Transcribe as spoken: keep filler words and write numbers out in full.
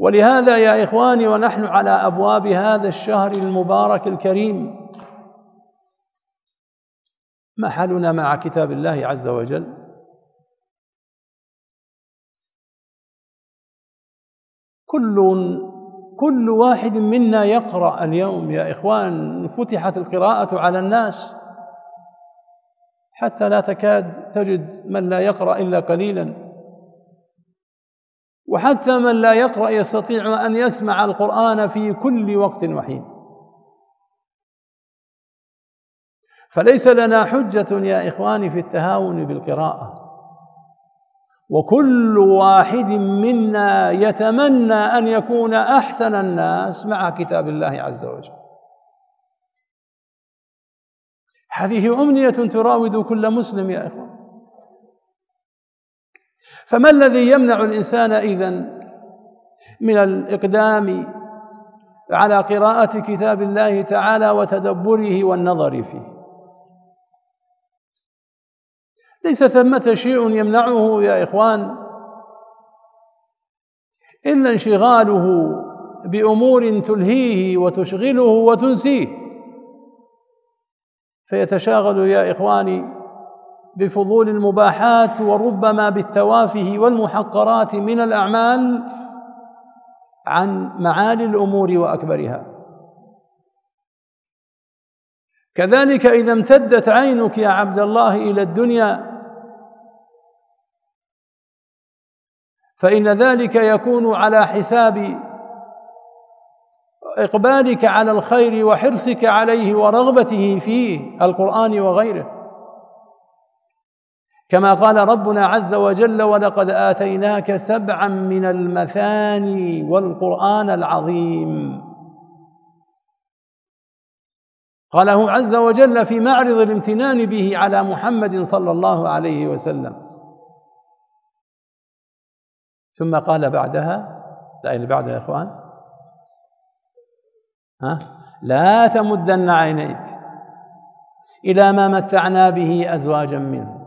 ولهذا يا إخواني ونحن على أبواب هذا الشهر المبارك الكريم، ما حالنا مع كتاب الله عز وجل؟ كل كل واحد منا يقرأ اليوم يا إخوان، فتحت القراءة على الناس حتى لا تكاد تجد من لا يقرأ إلا قليلا، وحتى من لا يقرأ يستطيع أن يسمع القرآن في كل وقت وحين. فليس لنا حجة يا إخواني في التهاون بالقراءة، وكل واحد منا يتمنى أن يكون أحسن الناس مع كتاب الله عز وجل. هذه أمنية تراود كل مسلم يا إخوان. فما الذي يمنع الإنسان إذن من الإقدام على قراءة كتاب الله تعالى وتدبره والنظر فيه؟ ليس ثمة شيء يمنعه يا إخوان إلا انشغاله بأمور تلهيه وتشغله وتنسيه، فيتشاغل يا إخواني بفضول المباحات وربما بالتوافه والمحقرات من الأعمال عن معالي الأمور وأكبرها. كذلك إذا امتدت عينك يا عبد الله إلى الدنيا فإن ذلك يكون على حساب إقبالك على الخير وحرصك عليه ورغبته فيه، القرآن وغيره، كما قال ربنا عز وجل: ولقد آتيناك سبعا من المثاني والقرآن العظيم. قاله عز وجل في معرض الامتنان به على محمد صلى الله عليه وسلم، ثم قال بعدها، لا اللي بعدها يا إخوان، ها لا تمدن عينيك إلى ما متعنا به أزواجا منه